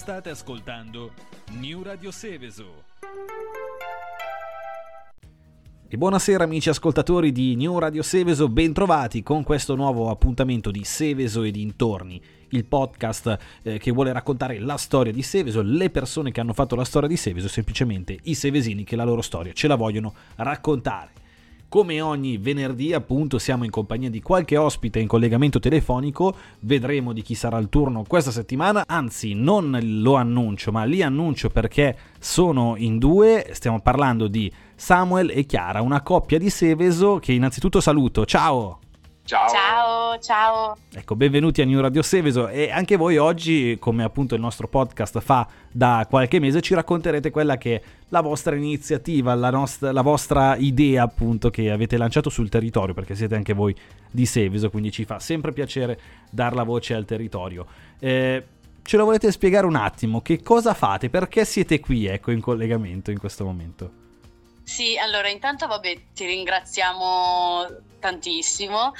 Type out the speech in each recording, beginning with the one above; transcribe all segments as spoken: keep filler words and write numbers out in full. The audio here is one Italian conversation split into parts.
State ascoltando New Radio Seveso. E buonasera amici ascoltatori di New Radio Seveso, bentrovati con questo nuovo appuntamento di Seveso e dintorni, il podcast eh, che vuole raccontare la storia di Seveso, le persone che hanno fatto la storia di Seveso, semplicemente i sevesini che la loro storia ce la vogliono raccontare. Come ogni venerdì appunto siamo in compagnia di qualche ospite in collegamento telefonico, vedremo di chi sarà il turno questa settimana, anzi non lo annuncio ma li annuncio perché sono in due, stiamo parlando di Samuel e Chiara, una coppia di Seveso che innanzitutto saluto, ciao! Ciao. Ciao, ciao. Ecco, benvenuti a New Radio Seveso e anche voi oggi, come appunto il nostro podcast fa da qualche mese, ci racconterete quella che è la vostra iniziativa, la, nostra, la vostra idea appunto che avete lanciato sul territorio, perché siete anche voi di Seveso, quindi ci fa sempre piacere dar la voce al territorio. Eh, ce lo volete spiegare un attimo? Che cosa fate? Perché siete qui, ecco, in collegamento in questo momento? Sì, allora intanto vabbè ti ringraziamo tantissimo.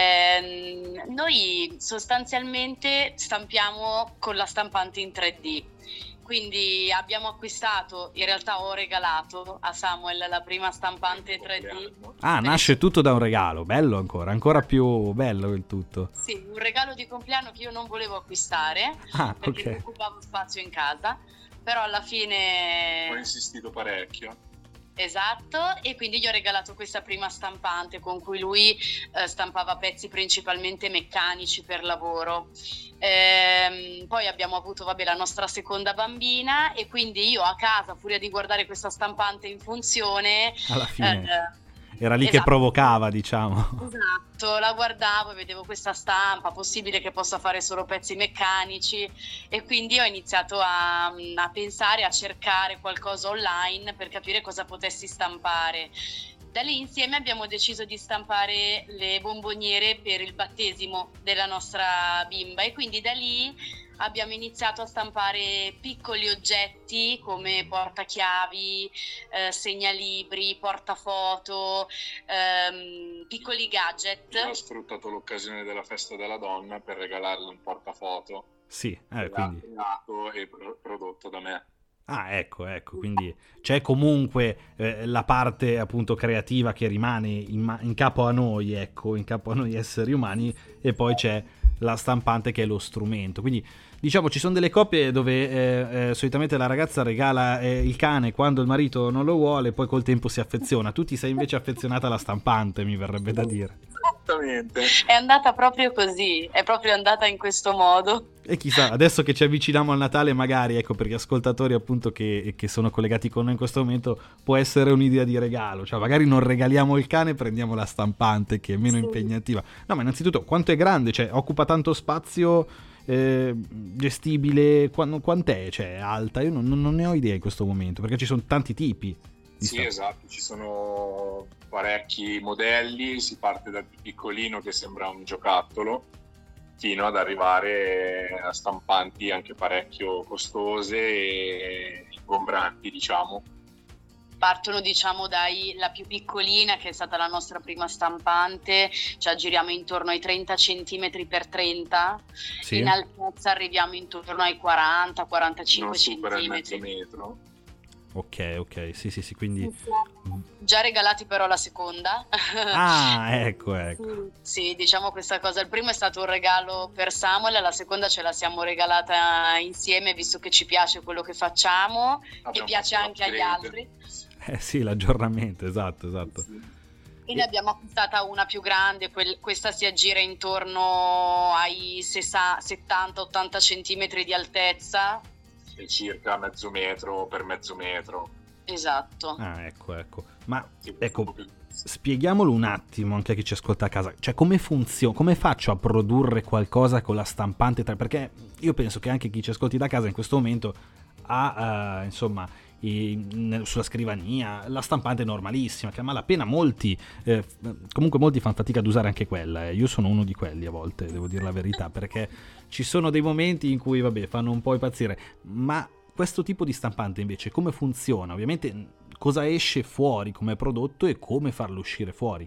Eh, noi sostanzialmente stampiamo con la stampante in tre D, quindi abbiamo acquistato, in realtà ho regalato a Samuel la prima stampante tre D. Ah, nasce tutto da un regalo, bello ancora, ancora più bello il tutto. Sì, un regalo di compleanno che io non volevo acquistare ah, perché okay. non occupavo spazio in casa, però alla fine ho insistito parecchio. Esatto, e quindi gli ho regalato questa prima stampante con cui lui eh, stampava pezzi principalmente meccanici per lavoro. Ehm, poi abbiamo avuto vabbè, la nostra seconda bambina e quindi io a casa, a furia di guardare questa stampante in funzione, alla fine eh, era lì esatto. che provocava, diciamo. Esatto, la guardavo e vedevo questa stampa, possibile che possa fare solo pezzi meccanici, e quindi ho iniziato a, a pensare, a cercare qualcosa online per capire cosa potessi stampare. Da lì insieme abbiamo deciso di stampare le bomboniere per il battesimo della nostra bimba e quindi da lì abbiamo iniziato a stampare piccoli oggetti come portachiavi, eh, segnalibri, portafoto, ehm, piccoli gadget. Io ho sfruttato l'occasione della festa della donna per regalarle un portafoto. Sì, eh, quindi creato e prodotto da me. Ah, ecco, ecco, quindi c'è comunque eh, la parte appunto creativa che rimane in, in capo a noi, ecco, in capo a noi esseri umani, e poi c'è la stampante che è lo strumento. Quindi diciamo ci sono delle coppie dove eh, eh, solitamente la ragazza regala eh, il cane quando il marito non lo vuole, poi col tempo si affeziona. Tu ti sei invece affezionata alla stampante, mi verrebbe da dire. Esattamente. È andata proprio così, è proprio andata in questo modo. E chissà, adesso che ci avviciniamo al Natale magari, ecco, per gli ascoltatori appunto che, che sono collegati con noi in questo momento, può essere un'idea di regalo, cioè magari non regaliamo il cane, prendiamo la stampante che è meno sì. impegnativa. No, ma innanzitutto quanto è grande, cioè occupa tanto spazio, eh, gestibile, Qu- quant'è, cioè alta? Io non, non ne ho idea in questo momento, perché ci sono tanti tipi. Sì, stamp- esatto, ci sono parecchi modelli, si parte dal più piccolino che sembra un giocattolo, fino ad arrivare a stampanti anche parecchio costose e ingombranti, diciamo. Partono diciamo dai la più piccolina, che è stata la nostra prima stampante, ci aggiriamo intorno ai trenta centimetri per trenta, sì. In altezza arriviamo intorno ai quaranta quarantacinque centimetri. Non supera il mezzo metro. Ok, ok, sì, sì, sì, quindi... Già regalati però la seconda. Ah, ecco, ecco. Sì, diciamo questa cosa. Il primo è stato un regalo per Samuel, la seconda ce la siamo regalata insieme, visto che ci piace quello che facciamo e piace anche agli altri. Eh sì, l'aggiornamento, esatto, esatto. Sì. E ne abbiamo acquistata una più grande, quel, questa si aggira intorno ai settanta ottanta centimetri di altezza. Circa mezzo metro per mezzo metro. Esatto. Ah, ecco, ecco. Ma sì, ecco, spieghiamolo un attimo anche a chi ci ascolta a casa. Cioè, come funziona? Come faccio a produrre qualcosa con la stampante? Perché io penso che anche chi ci ascolti da casa in questo momento ha, uh, insomma, i, sulla scrivania la stampante normalissima, che a malapena molti, eh, comunque molti fanno fatica ad usare anche quella. Eh. Io sono uno di quelli a volte, devo dire la verità, perché ci sono dei momenti in cui, vabbè, fanno un po' impazzire, ma questo tipo di stampante invece come funziona? Ovviamente cosa esce fuori come prodotto e come farlo uscire fuori?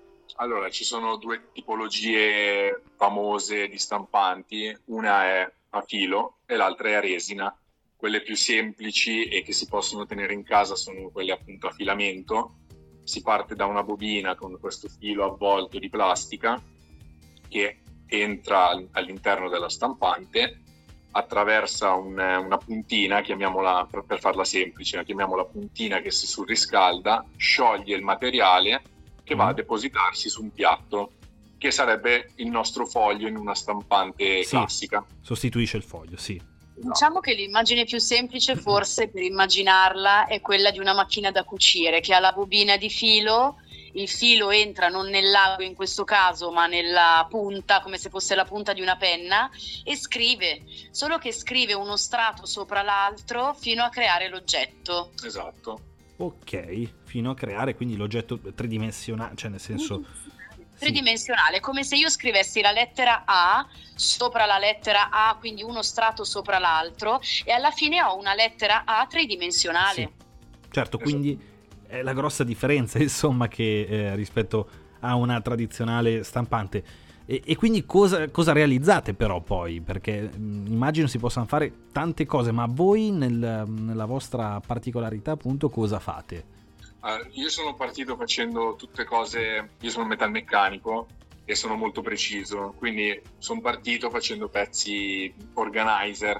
Allora, ci sono due tipologie famose di stampanti. Una è a filo e l'altra è a resina. Quelle più semplici e che si possono tenere in casa sono quelle appunto a filamento. Si parte da una bobina con questo filo avvolto di plastica che entra all'interno della stampante, attraversa un, una puntina, chiamiamola, per farla semplice, la chiamiamola puntina, che si surriscalda, scioglie il materiale che va a depositarsi su un piatto, che sarebbe il nostro foglio in una stampante sì, classica. Sostituisce il foglio, sì. Diciamo che l'immagine più semplice forse per immaginarla è quella di una macchina da cucire che ha la bobina di filo, il filo entra non nel lago in questo caso ma nella punta, come se fosse la punta di una penna, e scrive, solo che scrive uno strato sopra l'altro fino a creare l'oggetto. Esatto. Ok, fino a creare quindi l'oggetto tridimensionale, cioè nel senso... tridimensionale, come se io scrivessi la lettera A sopra la lettera A, quindi uno strato sopra l'altro, e alla fine ho una lettera A tridimensionale. Sì. Certo, quindi è la grossa differenza, insomma, che eh, rispetto a una tradizionale stampante. E, e quindi cosa, cosa realizzate però poi? Perché mh, immagino si possano fare tante cose, ma voi nel, nella vostra particolarità appunto cosa fate? Uh, io sono partito facendo tutte cose, io sono metalmeccanico e sono molto preciso, quindi sono partito facendo pezzi organizer,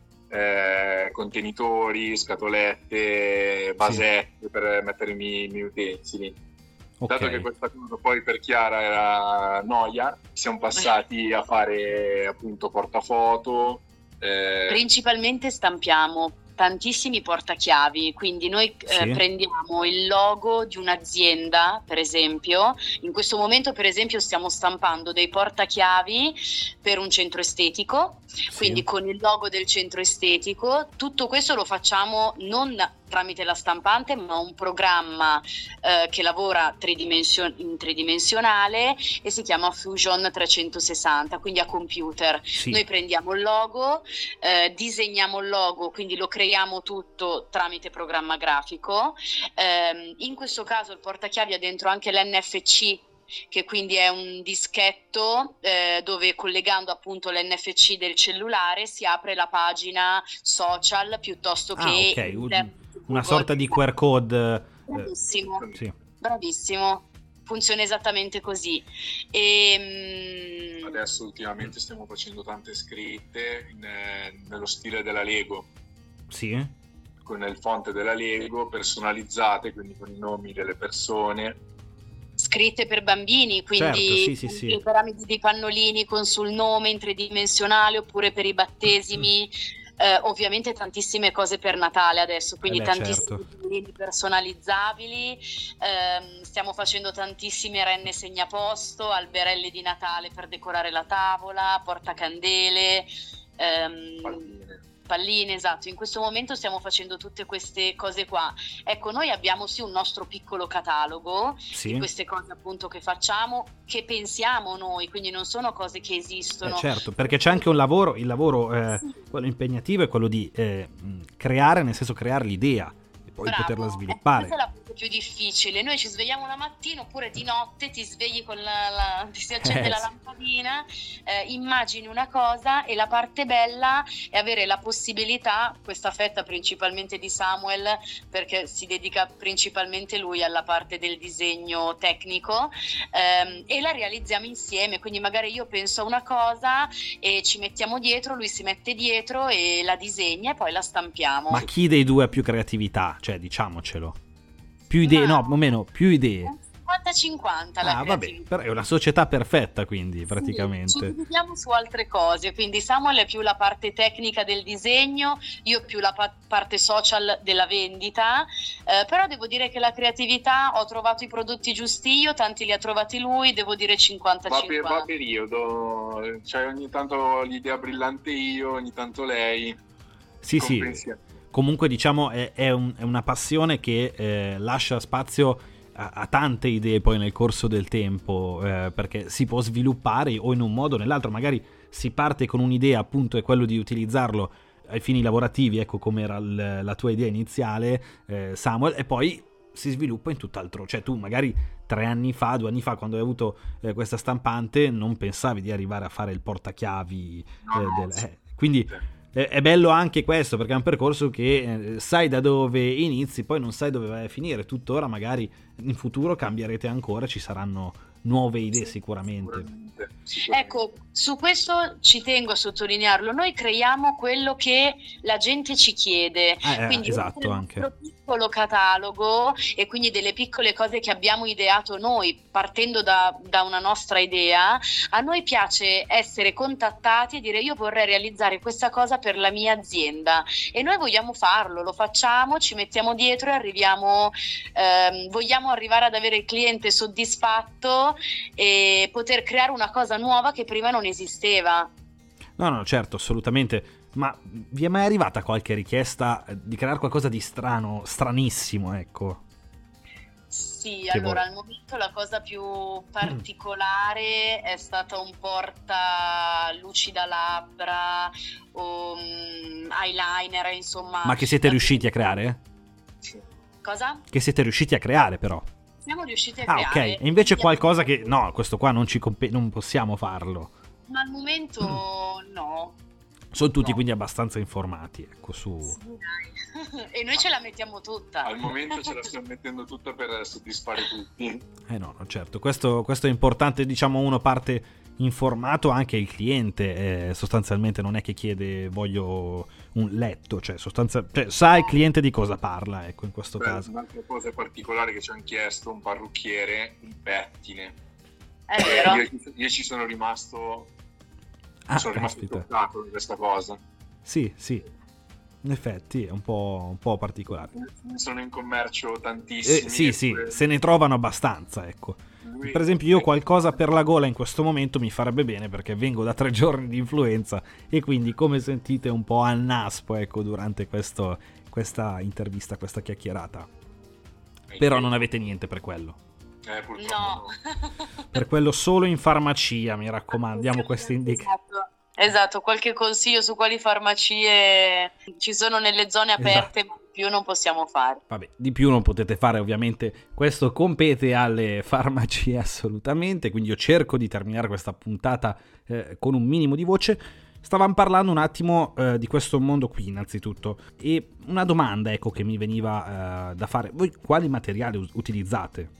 eh, contenitori, scatolette, basette, sì, per mettere i miei, i miei utensili. Okay. Dato che questa cosa poi per Chiara era noia, siamo passati a fare appunto portafoto. Eh... Principalmente stampiamo tantissimi portachiavi, quindi noi sì. eh, prendiamo il logo di un'azienda, per esempio. In questo momento per esempio stiamo stampando dei portachiavi per un centro estetico, sì. quindi con il logo del centro estetico. Tutto questo lo facciamo non tramite la stampante, ma un programma eh, che lavora tridimension- in tridimensionale e si chiama Fusion trecentosessanta, quindi a computer. Sì. Noi prendiamo il logo, eh, disegniamo il logo, quindi lo creiamo tutto tramite programma grafico. Eh, in questo caso il portachiavi ha dentro anche l'N F C, che quindi è un dischetto eh, dove collegando appunto l'N F C del cellulare si apre la pagina social piuttosto che ah, okay. inter- una sorta di Q R code. Bravissimo, eh, sì. bravissimo, funziona esattamente così. E, um... adesso ultimamente stiamo facendo tante scritte in, eh, nello stile della Lego, sì, con il font della Lego, personalizzate, quindi con i nomi delle persone, scritte per bambini, quindi certo, sì, sì, sì. i piramidi di pannolini con sul nome in tridimensionale, oppure per i battesimi. Eh, ovviamente tantissime cose per Natale adesso, quindi eh beh, tantissimi certo. personalizzabili. Eh, stiamo facendo tantissime renne segnaposto, alberelli di Natale per decorare la tavola, portacandele, ehm, palline. palline, esatto. In questo momento stiamo facendo tutte queste cose qua. Ecco, noi abbiamo sì un nostro piccolo catalogo sì. di queste cose appunto che facciamo, che pensiamo noi, quindi non sono cose che esistono. Eh certo, perché c'è anche un lavoro, il lavoro eh, sì. quello impegnativo è quello di eh, creare, nel senso creare l'idea e poi Bravo. poterla sviluppare. Questa è la parte più difficile. Noi ci svegliamo la mattina oppure di notte ti svegli con la, la ti si accende eh, la lampadina, eh, immagini una cosa, e la parte bella è avere la possibilità, questa fetta principalmente di Samuel, perché si dedica principalmente lui alla parte del disegno tecnico, ehm, e la realizziamo insieme, quindi magari io penso a una cosa e ci mettiamo dietro, lui si mette dietro e la disegna e poi la stampiamo. Ma chi dei due ha più creatività? Cioè, diciamocelo. Più idee, Ma... no, o meno, più idee. cinquanta cinquanta la ah, vabbè, però è una società perfetta, quindi praticamente. Sì, ci dividiamo su altre cose, quindi Samuel è più la parte tecnica del disegno, io più la pa- parte social della vendita, eh, però devo dire che la creatività, ho trovato i prodotti giusti io, tanti li ha trovati lui, devo dire cinquanta cinquanta. Va, per, va periodo, cioè ogni tanto l'idea brillante io, ogni tanto lei. Sì, sì. Comunque diciamo è, è, un, è una passione che eh, lascia spazio a, a tante idee poi nel corso del tempo, eh, perché si può sviluppare o in un modo o nell'altro, magari si parte con un'idea, appunto è quello di utilizzarlo ai fini lavorativi, ecco come era l, la tua idea iniziale, eh, Samuel, e poi si sviluppa in tutt'altro, cioè tu magari tre anni fa, due anni fa, quando hai avuto eh, questa stampante, non pensavi di arrivare a fare il portachiavi, no, eh, del, eh, Quindi è, è bello anche questo, perché è un percorso che eh, sai da dove inizi, poi non sai dove vai a finire. Tuttora magari in futuro cambierete ancora, ci saranno nuove idee sicuramente. Sicuramente, sicuramente. Ecco, su questo ci tengo a sottolinearlo. Noi creiamo quello che la gente ci chiede, Eh, quindi esatto, oltre al anche. nostro piccolo catalogo e quindi delle piccole cose che abbiamo ideato noi partendo da, da una nostra idea, a noi piace essere contattati e dire io vorrei realizzare questa cosa per la mia azienda e noi vogliamo farlo, lo facciamo, ci mettiamo dietro e arriviamo, ehm, vogliamo arrivare ad avere il cliente soddisfatto e poter creare una cosa nuova che prima non esisteva. No, no, certo, assolutamente. Ma vi è mai arrivata qualche richiesta di creare qualcosa di strano, stranissimo, ecco? Sì, Che allora vuoi? al momento la cosa più particolare è stata un porta lucida labbra o mm, eyeliner, insomma. Ma che siete riusciti a creare? Cosa? Che siete riusciti a creare, però. Siamo riusciti a Ah, ok. creare. E invece Abbiamo- qualcosa che... No, questo qua non ci compe- non possiamo farlo. Ma al momento no. Sono tutti No. quindi abbastanza informati, ecco, su... Sì, dai. E noi ce la mettiamo tutta. Al momento ce la stiamo mettendo tutta per soddisfare tutti. Eh no, no, certo, questo, questo è importante, diciamo, uno parte informato, anche il cliente eh, sostanzialmente non è che chiede voglio un letto, cioè, sostanza- cioè sa il cliente di cosa parla, ecco, in questo Beh, caso. un'altra cosa particolare che ci hanno chiesto, un parrucchiere, un pettine. È Eh, vero. io, io ci sono rimasto, Ah, sono rimasto caspita. toccato da questa cosa. Sì, sì, in effetti è un po', un po' particolare. Sono in commercio tantissimi. Eh, sì, sì, eppure se ne trovano abbastanza, ecco. lui- Per esempio io qualcosa per la gola in questo momento mi farebbe bene perché vengo da tre giorni di influenza e quindi come sentite un po' al naspo, ecco, durante questo, questa intervista, questa chiacchierata. Però non avete niente per quello. Eh, purtroppo No. no. Per quello solo in farmacia, mi raccomando, diamo queste indicazioni. Esatto. Esatto, qualche consiglio su quali farmacie ci sono nelle zone aperte, Esatto. ma più non possiamo fare. Vabbè, di più non potete fare, ovviamente questo compete alle farmacie assolutamente, quindi io cerco di terminare questa puntata eh, con un minimo di voce. Stavamo parlando un attimo eh, di questo mondo qui innanzitutto e una domanda, ecco, che mi veniva eh, da fare: voi quali materiali us- utilizzate?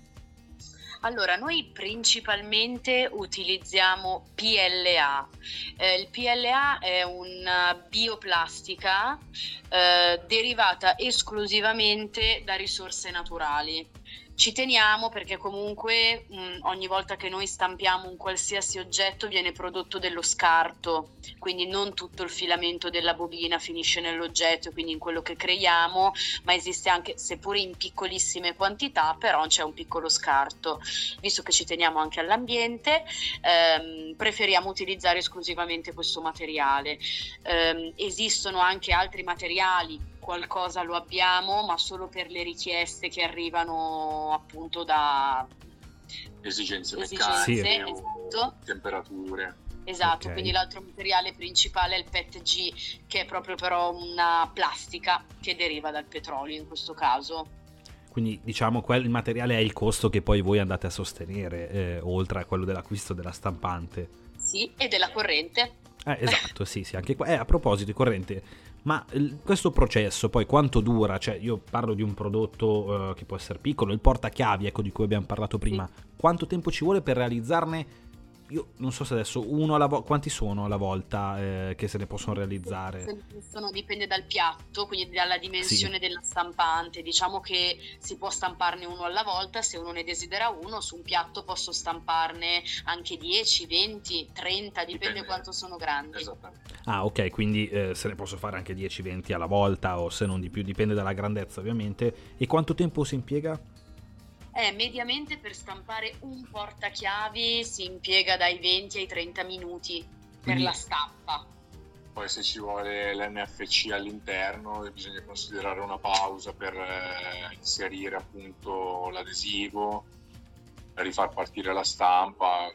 Allora, noi principalmente utilizziamo P L A. Eh, il P L A è una bioplastica eh, derivata esclusivamente da risorse naturali. Ci teniamo perché comunque mh, ogni volta che noi stampiamo un qualsiasi oggetto viene prodotto dello scarto, quindi non tutto il filamento della bobina finisce nell'oggetto, quindi in quello che creiamo, ma esiste anche, seppure in piccolissime quantità, però c'è un piccolo scarto. Visto che ci teniamo anche all'ambiente, ehm, preferiamo utilizzare esclusivamente questo materiale. Ehm, esistono anche altri materiali, qualcosa lo abbiamo, ma solo per le richieste che arrivano appunto da Esigenze esigenze, meccaniche, esatto. o temperature. Esatto, Ok. quindi l'altro materiale principale è il P E T G, che è proprio però una plastica che deriva dal petrolio in questo caso. Quindi diciamo quel il materiale è il costo che poi voi andate a sostenere, eh, oltre a quello dell'acquisto della stampante. Sì, e della corrente. Eh, esatto, sì, sì, anche qua. Eh, a proposito di corrente, ma il- questo processo poi quanto dura? Cioè, io parlo di un prodotto eh, che può essere piccolo, il portachiavi, ecco, di cui abbiamo parlato prima. Quanto tempo ci vuole per realizzarne? Io non so se adesso uno alla volta, quanti sono alla volta eh, che se ne possono realizzare? Sono- dipende dal piatto, quindi dalla dimensione della stampante. Diciamo che si può stamparne uno alla volta, se uno ne desidera uno, su un piatto posso stamparne anche dieci, venti, trenta, dipende, Dipende. quanto sono grandi. Esattamente. Ah, ok, quindi eh, se ne posso fare anche dieci venti alla volta o se non di più, dipende dalla grandezza ovviamente. E quanto tempo si impiega? Eh, mediamente per stampare un portachiavi si impiega dai venti ai trenta minuti per Quindi- la stampa. Poi se ci vuole l'N F C all'interno bisogna considerare una pausa per eh, inserire appunto l'adesivo, rifar partire la stampa.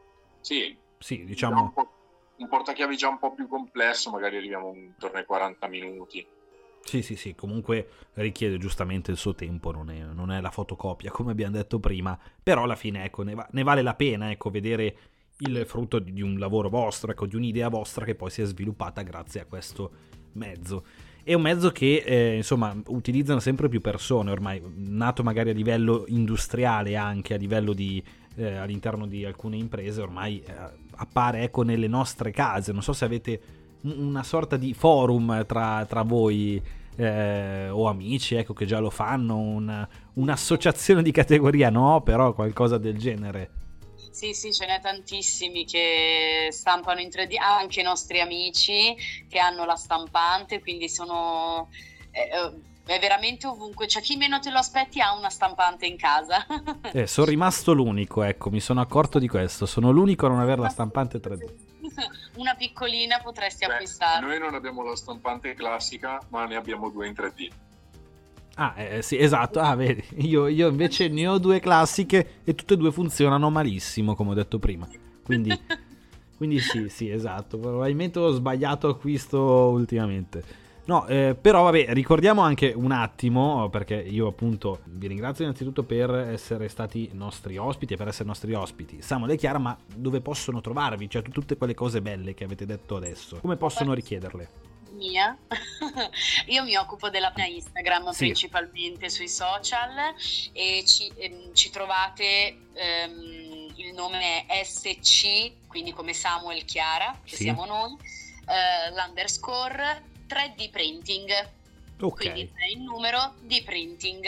Sì, Sì, già un, diciamo... po', un portachiavi già un po' più complesso, magari arriviamo intorno ai quaranta minuti. Sì, sì, sì, comunque richiede giustamente il suo tempo, non è, non è la fotocopia come abbiamo detto prima, però alla fine ecco ne, va- ne vale la pena ecco vedere il frutto di un lavoro vostro, ecco, di un'idea vostra che poi si è sviluppata grazie a questo mezzo. È un mezzo che eh, insomma utilizzano sempre più persone ormai, nato magari a livello industriale, anche a livello di eh, all'interno di alcune imprese, ormai eh, appare, ecco, nelle nostre case. Non so se avete una sorta di forum tra, tra voi eh, o amici, ecco, che già lo fanno, una, un'associazione di categoria, no? Però qualcosa del genere. Sì, sì, ce n'è tantissimi che stampano in tre D, anche i nostri amici che hanno la stampante, quindi sono eh, è veramente ovunque, cioè chi meno te lo aspetti ha una stampante in casa. Eh, sono rimasto l'unico, ecco, mi sono accorto di questo, sono l'unico a non avere la stampante tre D. Una piccolina potresti Beh, acquistare. Noi non abbiamo la stampante classica, ma ne abbiamo due in tre D. Ah, eh, sì, esatto. Ah, vedi, io, io invece ne ho due classiche e tutte e due funzionano malissimo, come ho detto prima. Quindi, quindi sì, sì, esatto. Probabilmente ho sbagliato acquisto ultimamente. No, eh, però vabbè, ricordiamo anche un attimo, perché io appunto vi ringrazio innanzitutto per essere stati nostri ospiti e per essere nostri ospiti. Samuel e Chiara, ma dove possono trovarvi? Cioè tutte quelle cose belle che avete detto adesso, come possono richiederle? Mia. Io mi occupo della pagina Instagram, sì, principalmente sui social, e ci, ehm, ci trovate, ehm, il nome è S C, quindi come Samuel Chiara, che sì, siamo noi, eh, l'underscore tre D printing, ok, quindi tre il numero di printing.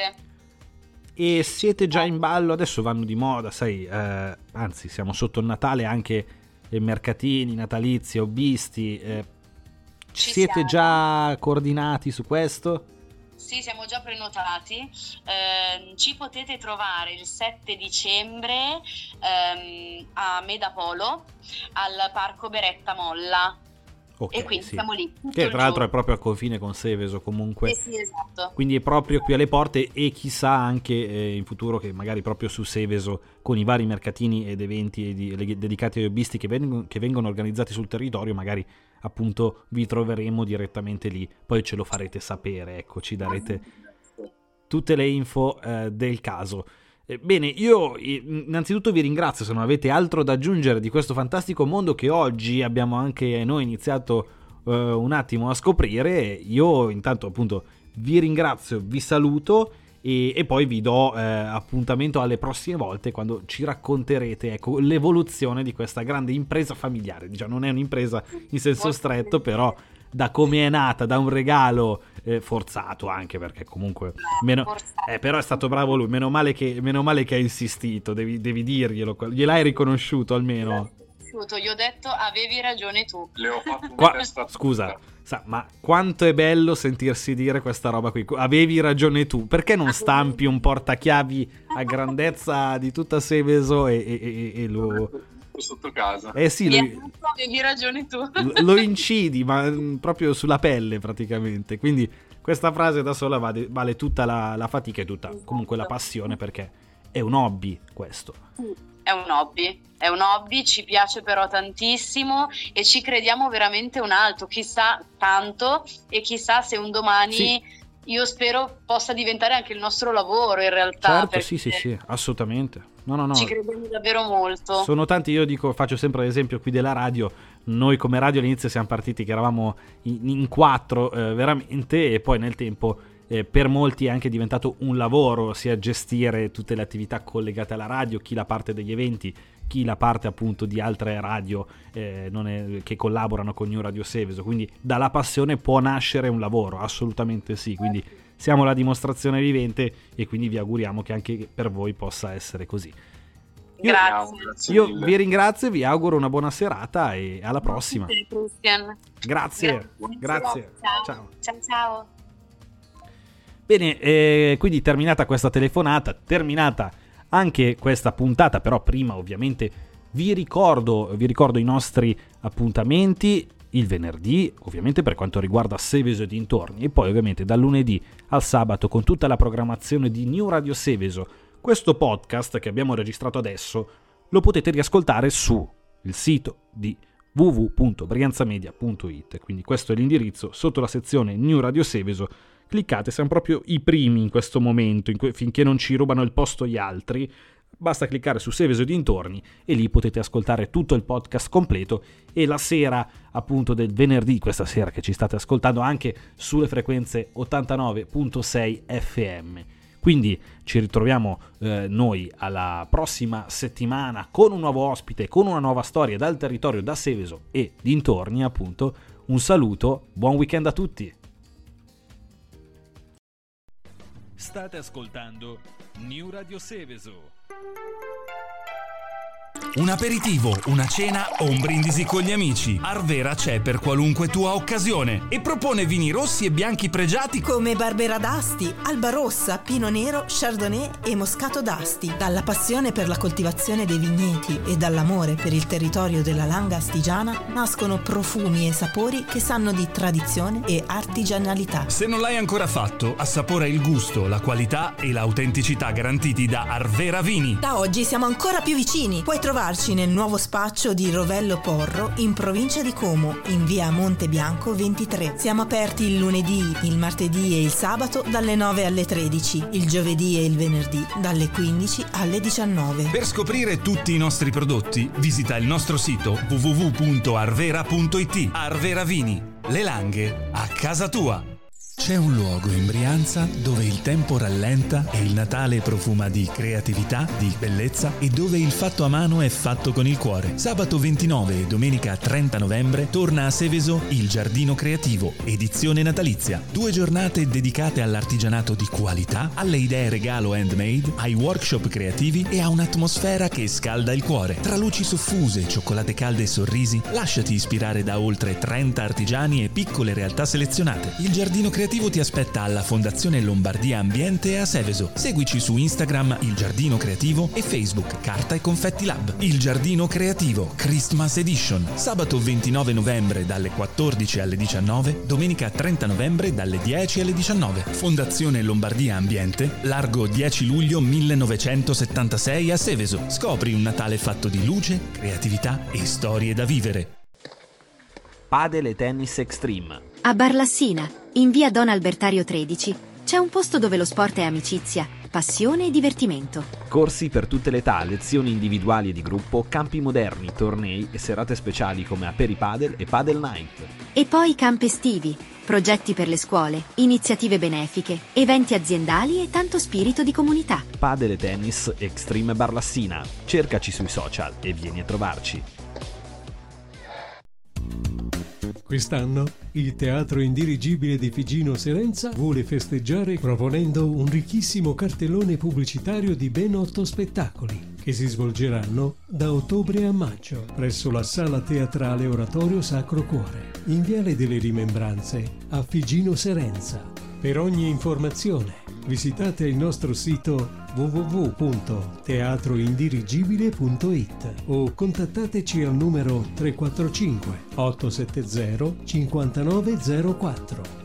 E siete già in ballo? Adesso vanno di moda, sai, eh, anzi siamo sotto il Natale, anche eh, mercatini natalizi, hobbisti, eh, Ci siete siamo. già coordinati su questo? Sì, siamo già prenotati. Eh, ci potete trovare il sette dicembre ehm, a Medapolo, al Parco Beretta Molla. Okay, e quindi sì, siamo lì tutto che il tra l'altro giorno. è proprio al confine con Seveso comunque. Eh sì, esatto. Quindi è proprio qui alle porte, e chissà anche eh, in futuro che magari proprio su Seveso, con i vari mercatini ed eventi di, le, dedicati ai hobbisti che vengono, che vengono organizzati sul territorio, magari appunto vi troveremo direttamente lì. Poi ce lo farete sapere, ecco, ci darete tutte le info eh, del caso. Eh, bene, io innanzitutto vi ringrazio, se non avete altro da aggiungere di questo fantastico mondo che oggi abbiamo anche noi iniziato uh, un attimo a scoprire. Io intanto appunto vi ringrazio, vi saluto e, e poi vi do eh, appuntamento alle prossime volte, quando ci racconterete, ecco, l'evoluzione di questa grande impresa familiare. Diciamo, non è un'impresa in senso stretto, però da come è nata, da un regalo eh, forzato, anche perché comunque meno, eh, però è stato bravo lui, meno male che, meno male che ha insistito, devi, devi dirglielo, gliel'hai riconosciuto almeno. Gli ho detto avevi ragione tu. Le ho fatto Qua, una testa scusa, sa, ma quanto è bello sentirsi dire questa roba qui, avevi ragione tu, perché non stampi un portachiavi a grandezza di tutta Seveso e, e, e, e lo... sotto casa. Eh sì, lo, avevi ragione tu. lo incidi, ma proprio sulla pelle praticamente. Quindi questa frase da sola vale, vale tutta la, la fatica e tutta comunque la passione, perché è un hobby questo. È un hobby, è un hobby, ci piace però tantissimo e ci crediamo veramente un alto, chissà tanto, e chissà se un domani... Sì. Io spero possa diventare anche il nostro lavoro in realtà. Certo, sì, sì, sì, assolutamente. No, no, no. Ci crediamo davvero molto. Sono tanti, io dico, faccio sempre l'esempio qui della radio. Noi come radio all'inizio siamo partiti che eravamo in, in quattro eh, veramente, e poi nel tempo eh, per molti è anche diventato un lavoro, sia gestire tutte le attività collegate alla radio, chi la parte degli eventi, chi la parte appunto di altre radio eh, non è, che collaborano con New Radio Seveso. Quindi dalla passione può nascere un lavoro, assolutamente sì. Quindi siamo la dimostrazione vivente e quindi vi auguriamo che anche per voi possa essere così. Io, Grazie. Io vi ringrazio, vi auguro una buona serata e alla prossima. Grazie. Grazie. Grazie. Ciao. Ciao. Ciao, ciao. Bene, eh, quindi terminata questa telefonata, terminata anche questa puntata, però prima ovviamente vi ricordo, vi ricordo i nostri appuntamenti il venerdì, ovviamente per quanto riguarda Seveso e dintorni, e poi ovviamente dal lunedì al sabato con tutta la programmazione di New Radio Seveso. Questo podcast che abbiamo registrato adesso lo potete riascoltare su il sito di w w w punto brianzamedia punto i t, quindi questo è l'indirizzo, sotto la sezione New Radio Seveso. Cliccate, siamo proprio i primi in questo momento, in que- finché non ci rubano il posto gli altri. basta cliccare su Seveso e dintorni e lì potete ascoltare tutto il podcast completo, e la sera appunto del venerdì, questa sera che ci state ascoltando, anche sulle frequenze ottantanove virgola sei F M. Quindi ci ritroviamo eh, noi alla prossima settimana con un nuovo ospite, con una nuova storia dal territorio, da Seveso e dintorni appunto. Un saluto, buon weekend a tutti. State ascoltando New Radio Seveso. Un aperitivo, una cena o un brindisi con gli amici. Arvera c'è per qualunque tua occasione e propone vini rossi e bianchi pregiati come Barbera d'Asti, Alba Rossa, Pino Nero, Chardonnay e Moscato d'Asti. Dalla passione per la coltivazione dei vigneti e dall'amore per il territorio della Langa astigiana nascono profumi e sapori che sanno di tradizione e artigianalità. Se non l'hai ancora fatto, assapora il gusto, la qualità e l'autenticità garantiti da Arvera Vini. Da oggi siamo ancora più vicini. Puoi trovarci nel nuovo spaccio di Rovello Porro in provincia di Como, in via Monte Bianco ventitré. Siamo aperti il lunedì, il martedì e il sabato dalle nove alle tredici, il giovedì e il venerdì dalle quindici alle diciannove. Per scoprire tutti i nostri prodotti, visita il nostro sito w w w punto arvera punto i t. Arvera Vini, le Langhe a casa tua. C'è un luogo in Brianza dove il tempo rallenta e il Natale profuma di creatività, di bellezza e dove il fatto a mano è fatto con il cuore. Sabato ventinove e domenica trenta novembre torna a Seveso il Giardino Creativo, edizione natalizia. Due giornate dedicate all'artigianato di qualità, alle idee regalo handmade, ai workshop creativi e a un'atmosfera che scalda il cuore. Tra luci soffuse, cioccolate calde e sorrisi, lasciati ispirare da oltre trenta artigiani e piccole realtà selezionate. Il Giardino Creativo ti aspetta alla Fondazione Lombardia Ambiente a Seveso. Seguici su Instagram Il Giardino Creativo e Facebook Carta e Confetti Lab. Il Giardino Creativo Christmas Edition, sabato ventinove novembre dalle quattordici alle diciannove, domenica trenta novembre dalle dieci alle diciannove. Fondazione Lombardia Ambiente, largo dieci luglio millenovecentosettantasei a Seveso. Scopri un Natale fatto di luce, creatività e storie da vivere. Padel e tennis extreme. A Barlassina, in via Don Albertario tredici, c'è un posto dove lo sport è amicizia, passione e divertimento. Corsi per tutte le età, lezioni individuali e di gruppo, campi moderni, tornei e serate speciali come Aperipadel e Padel Night. E poi campi estivi, progetti per le scuole, iniziative benefiche, eventi aziendali e tanto spirito di comunità. Padel e tennis extreme Barlassina. Cercaci sui social e vieni a trovarci. Quest'anno il Teatro Indirigibile di Figino Serenza vuole festeggiare proponendo un ricchissimo cartellone pubblicitario di ben otto spettacoli che si svolgeranno da ottobre a maggio presso la Sala Teatrale Oratorio Sacro Cuore, in Viale delle Rimembranze a Figino Serenza. Per ogni informazione visitate il nostro sito w w w punto teatro indirigibile punto i t o contattateci al numero tre quattro cinque otto sette zero cinque nove zero quattro.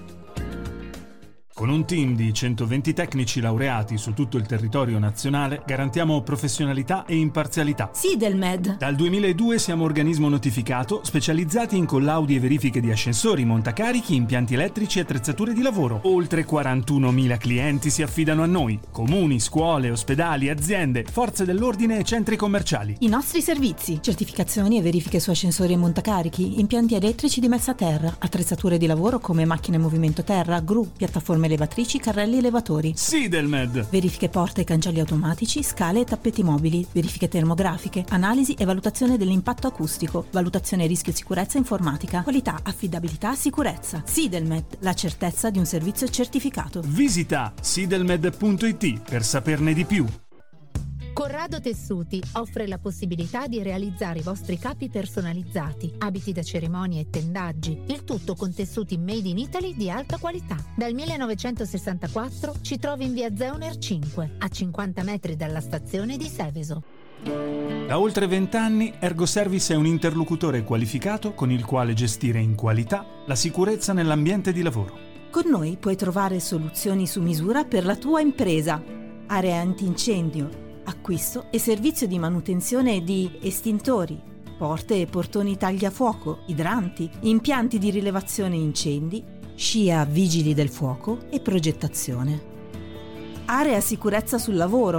Con un team di centoventi tecnici laureati su tutto il territorio nazionale garantiamo professionalità e imparzialità. Sidelmed. Dal duemiladue siamo organismo notificato specializzati in collaudi e verifiche di ascensori, montacarichi, impianti elettrici e attrezzature di lavoro. Oltre quarantunomila clienti si affidano a noi: comuni, scuole, ospedali, aziende, forze dell'ordine e centri commerciali. I nostri servizi: certificazioni e verifiche su ascensori e montacarichi, impianti elettrici di messa a terra, attrezzature di lavoro come macchine in movimento terra, gru, piattaforme elevatrici, carrelli elevatori. Sidelmed. Verifiche porte e cancelli automatici, scale e tappeti mobili, verifiche termografiche, analisi e valutazione dell'impatto acustico, valutazione rischio sicurezza informatica, qualità, affidabilità, sicurezza. Sidelmed, la certezza di un servizio certificato. Visita sidelmed punto i t per saperne di più. Corrado Tessuti offre la possibilità di realizzare i vostri capi personalizzati, abiti da cerimonie e tendaggi, il tutto con tessuti made in Italy di alta qualità. Dal millenovecentosessantaquattro ci trovi in via Zeuner cinque, a cinquanta metri dalla stazione di Seveso. Da oltre vent'anni Ergoservice è un interlocutore qualificato con il quale gestire in qualità la sicurezza nell'ambiente di lavoro. Con noi puoi trovare soluzioni su misura per la tua impresa, aree antincendio, acquisto e servizio di manutenzione di estintori, porte e portoni tagliafuoco, idranti, impianti di rilevazione incendi, scia vigili del fuoco e progettazione. Area sicurezza sul lavoro,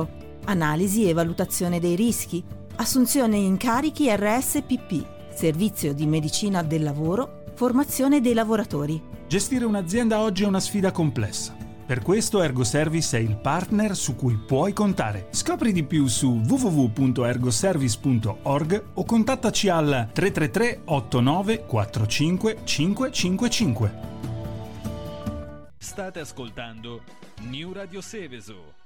analisi e valutazione dei rischi, assunzione incarichi R S P P, servizio di medicina del lavoro, formazione dei lavoratori. Gestire un'azienda oggi è una sfida complessa. Per questo Ergoservice è il partner su cui puoi contare. Scopri di più su w w w punto ergoservice punto org o contattaci al tre tre tre otto nove quattro cinque cinque cinque cinque. State ascoltando New Radio Seveso.